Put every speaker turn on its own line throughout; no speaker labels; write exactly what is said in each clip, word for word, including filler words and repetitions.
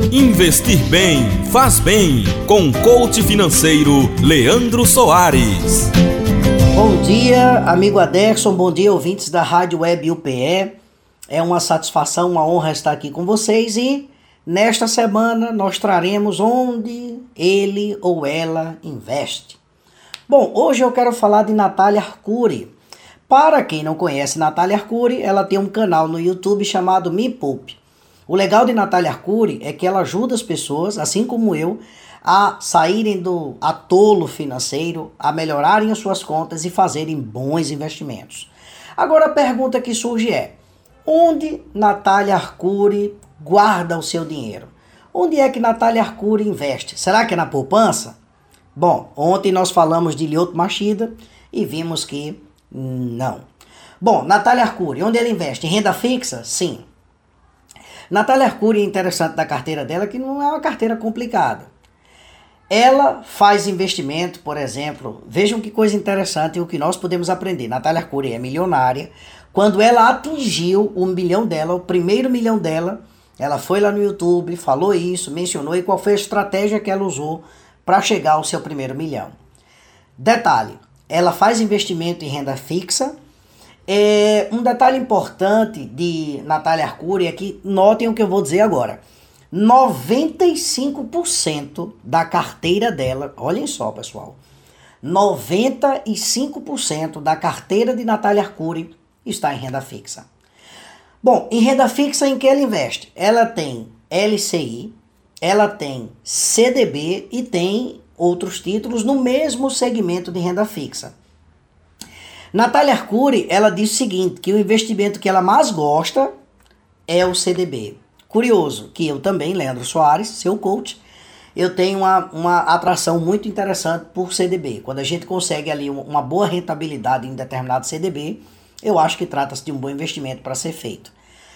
Investir bem, faz bem, com o coach financeiro Leandro Soares.
Bom dia, amigo Aderson, bom dia, ouvintes da Rádio Web U P E. É uma satisfação, uma honra estar aqui com vocês e nesta semana nós traremos onde ele ou ela investe. Bom, hoje eu quero falar de Natália Arcuri. Para quem não conhece Natália Arcuri, ela tem um canal no YouTube chamado Me Poupe. O legal de Natália Arcuri é que ela ajuda as pessoas, assim como eu, a saírem do atolo financeiro, a melhorarem as suas contas e fazerem bons investimentos. Agora a pergunta que surge é: onde Natália Arcuri guarda o seu dinheiro? Onde é que Natália Arcuri investe? Será que é na poupança? Bom, ontem nós falamos de Lyoto Machida e vimos que não. Bom, Natália Arcuri, onde ela investe? Em renda fixa? Sim. Natália Arcuri, é interessante da carteira dela que não é uma carteira complicada. Ela faz investimento, por exemplo, vejam que coisa interessante o que nós podemos aprender. Natália Arcuri é milionária. Quando ela atingiu o milhão dela, o primeiro milhão dela, ela foi lá no YouTube, falou isso, mencionou e qual foi a estratégia que ela usou para chegar ao seu primeiro milhão. Detalhe, ela faz investimento em renda fixa. É, um detalhe importante de Natália Arcuri é que, notem o que eu vou dizer agora, noventa e cinco por cento da carteira dela, olhem só pessoal, noventa e cinco por cento da carteira de Natália Arcuri está em renda fixa. Bom, em renda fixa em que ela investe? Ela tem L C I, ela tem C D B e tem outros títulos no mesmo segmento de renda fixa. Natália Arcuri, ela diz o seguinte, que o investimento que ela mais gosta é o C D B. Curioso que eu também, Leandro Soares, seu coach, eu tenho uma, uma atração muito interessante por C D B. Quando a gente consegue ali uma boa rentabilidade em determinado C D B, eu acho que trata-se de um bom investimento para ser feito.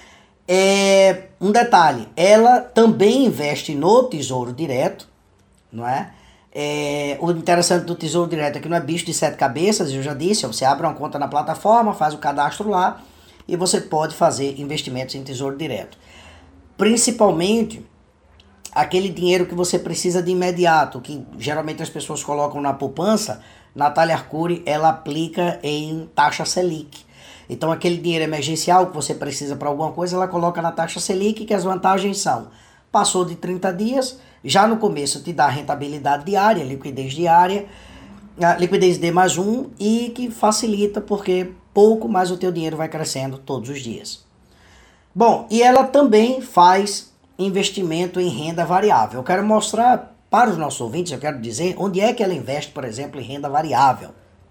É, um detalhe, ela também investe no Tesouro Direto, não é? É, o interessante do Tesouro Direto é que não é bicho de sete cabeças, eu já disse, você abre uma conta na plataforma, faz o cadastro lá e você pode fazer investimentos em Tesouro Direto. Principalmente aquele dinheiro que você precisa de imediato, que geralmente as pessoas colocam na poupança, Natália Arcuri ela aplica em taxa Selic. Então aquele dinheiro emergencial que você precisa para alguma coisa, ela coloca na taxa Selic, que as vantagens são: passou de trinta dias, já no começo te dá rentabilidade diária, liquidez diária, liquidez D mais um, e que facilita porque pouco mais o teu dinheiro vai crescendo todos os dias. Bom, e ela também faz investimento em renda variável. Eu quero mostrar para os nossos ouvintes, eu quero dizer onde é que ela investe, por exemplo, em renda variável.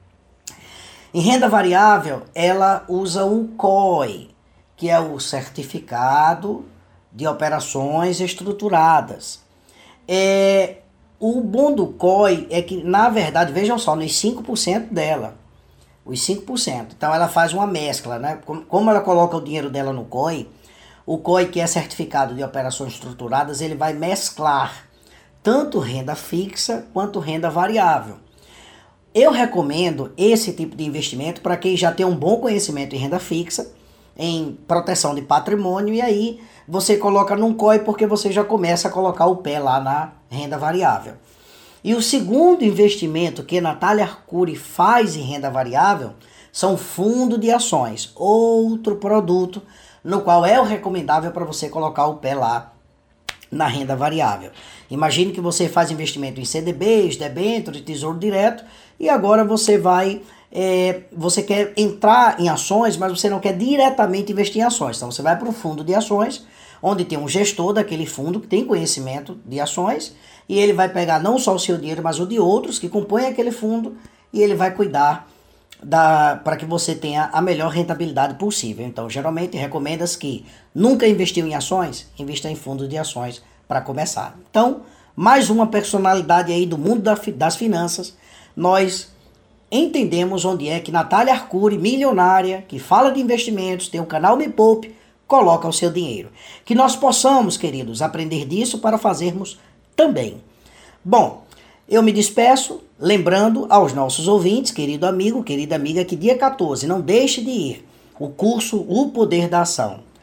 Em renda variável, ela usa o C O I, que é o Certificado de Operações Estruturadas. É, o bom do C O I é que, na verdade, vejam só, nos cinco por cento dela, os cinco por cento. Então ela faz uma mescla, né? Como ela coloca o dinheiro dela no C O I, o C O I, que é Certificado de Operações Estruturadas, ele vai mesclar tanto renda fixa quanto renda variável. Eu recomendo esse tipo de investimento para quem já tem um bom conhecimento em renda fixa, em proteção de patrimônio, e aí você coloca num C O I porque você já começa a colocar o pé lá na renda variável. E o segundo investimento que Natália Arcuri faz em renda variável são fundo de ações, outro produto no qual é o recomendável para você colocar o pé lá na renda variável. Imagine que você faz investimento em C D Bs, debêntures, Tesouro Direto, e agora você vai, é, você quer entrar em ações, mas você não quer diretamente investir em ações. Então você vai para o fundo de ações, onde tem um gestor daquele fundo que tem conhecimento de ações, e ele vai pegar não só o seu dinheiro, mas o de outros que compõem aquele fundo, e ele vai cuidar para que você tenha a melhor rentabilidade possível. Então, geralmente, recomenda-se que nunca investiu em ações, invista em fundos de ações para começar. Então, mais uma personalidade aí do mundo das finanças, nós entendemos onde é que Natália Arcuri, milionária, que fala de investimentos, tem o canal Me Poupe, coloca o seu dinheiro. Que nós possamos, queridos, aprender disso para fazermos também. Bom, eu me despeço, lembrando aos nossos ouvintes, querido amigo, querida amiga, que dia quatorze, não deixe de ir, o curso O Poder da Ação.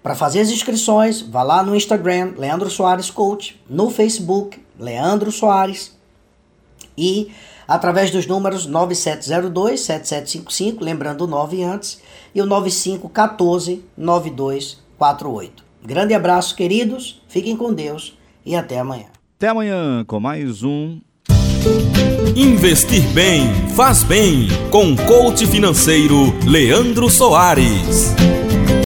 Para fazer as inscrições, vá lá no Instagram, Leandro Soares Coach, no Facebook, Leandro Soares, e através dos números nove sete zero dois, sete sete cinco cinco, lembrando o nove antes, e o nove cinco um quatro, nove dois quatro oito. Grande abraço, queridos, fiquem com Deus e até amanhã.
Até amanhã com mais um
Investir bem, faz bem, com o coach financeiro Leandro Soares.